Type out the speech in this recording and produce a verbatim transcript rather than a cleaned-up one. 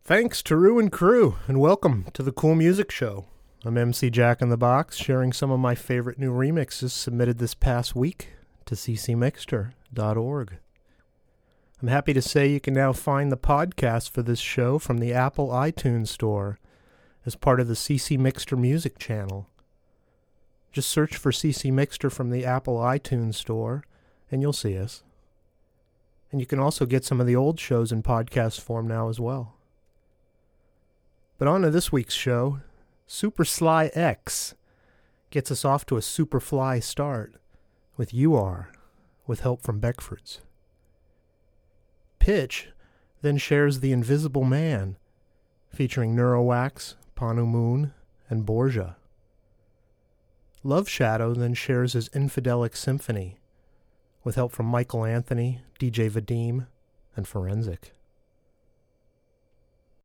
Thanks to Rue and Crew, and welcome to the Cool Music Show. I'm M C Jack in the Box, sharing some of my favorite new remixes submitted this past week to c c mixter dot org. I'm happy to say you can now find the podcast for this show from the Apple iTunes Store as part of the C C Mixter Music channel. Just search for C C Mixter from the Apple iTunes Store, and you'll see us. And you can also get some of the old shows in podcast form now as well. But on to this week's show, Super Sly X gets us off to a super fly start with You Are, with help from Beckford's. Pitch then shares The Invisible Man, featuring Neurowax, Panu Moon, and Borgia. Love Shadow then shares his Infidelic Symphony, with help from Michael Anthony, D J Vadim, and Forensic.